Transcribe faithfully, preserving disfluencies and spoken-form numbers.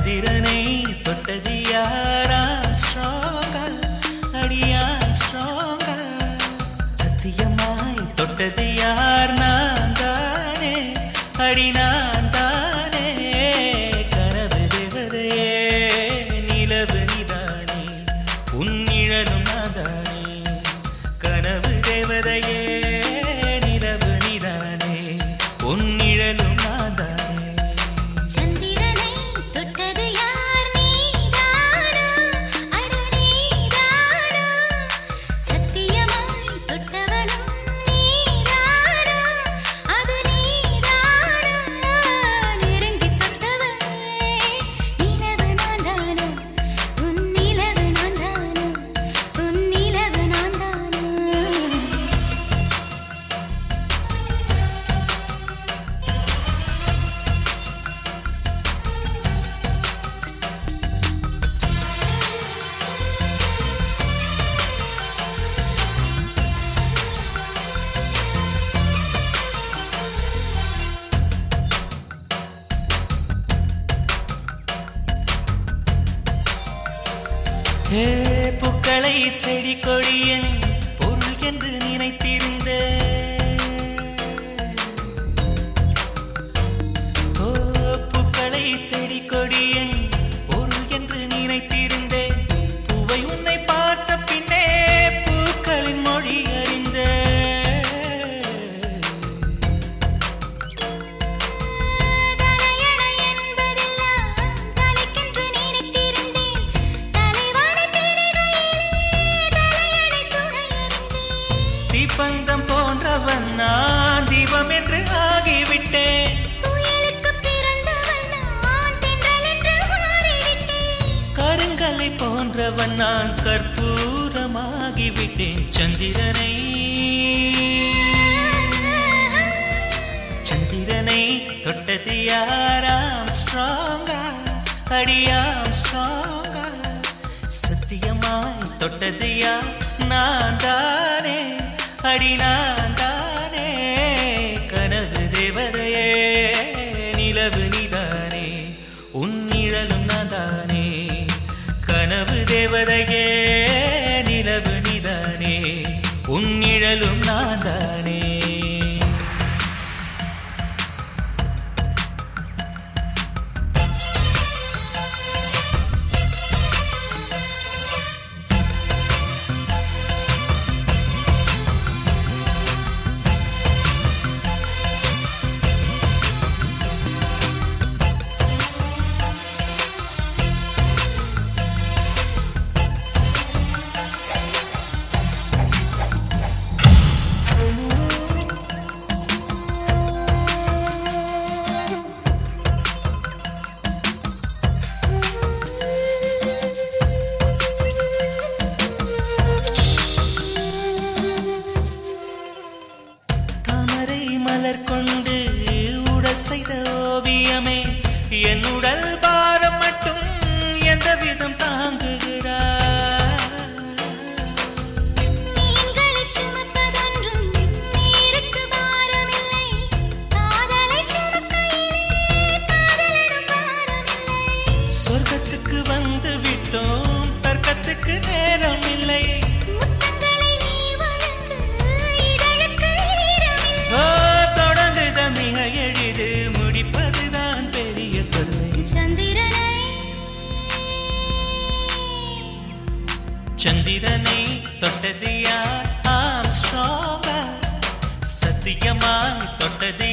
சந்திரனை தொட்டது யாரா ஸ்ட்ராங்கா அடியா ஸ்ட்ராங்கா சத்தியமாய் தொட்டது யார் நான் தானே அடி நான் தானே கனவு தேவதையே நிலவு நீதானே உன் நிழலும் நான் தானே கனவு தேவதையே நிலவு நீதானே உன் நிழலும் நான் தானே சந்திரனை தொட்டது யார் நீதானா அட நீதானா சத்தியமாய் தொட்டவனும் நீதானா அது நீதானா நெருங்கி தொட்டவனே நிலவு நான் தானா உன் நிலவு நான் தானா உன் நிலவு நான் தானா ஏ பூக்களை செடி கொடியன் பொருள் என்று நினைத்திருந்த ஓ பூக்களை செடி கொடியன் பொருள் என்று நினைத்திருந்தேன் பூவை உன்னை பார்த்த பின்னே பூக்களின் மொழி அறிந்த தலையணை என்பதெல்லாம் தலைக்கென்று நினைத்திருந்தேன் தலைவானை பெருகையிலே தலையணை துணையறிந்தேன் தீப்பந்தம் போன்றவன் நான் தீபம் என்று ஆகிவிட்டேன் புயலுக்கு பிறந்தவன் நான் தென்றல் என்று மாறிவிட்டேன் கருங்கலை போன்றவன் நான் கற்பூரமாகிவிட்டேன் சந்திரனை சந்திரனை தொட்டது யாராம் ஸ்ட்ராங்கா அடியாம் ஸ்ட்ராங்கா சத்தியமாய் தொட்டது யார் நான் தானே அடி நான் தானே கனவு தேவதையே நிலவு நீதானே உன் நிழலும் நான் தானே கனவு தேவதையே நிலவு நீதானே உன் நிழலும் நான் தானே தாமரை மலர் கொண்டு உடல் செய்த ஓவியமே என் உடல் பாரம் மட்டும் எந்த விதம் தாங்குகிறார் மீன்களை சுமப்பதொன்றும் நீருக்கு பாரமில்லை காதலை சுமக்கையிலே காதலனும் பாரமில்லை சொர்க்கத்துக்கு வந்து விட்டோம் தர்க்கத்துக்கு நேரம் இல்லை முத்தங்களை நீ வழங்கு இதழுக்கு ஈரமில்லை ஓ தொடங்குத மிக எளிது முடிப்பதுதான் பெரிய தொல்லை சந்திரனை சந்திரனை தொட்டது யார் ஆம் ஸ்ட்ராங்கா சத்தியமாய் தொட்டது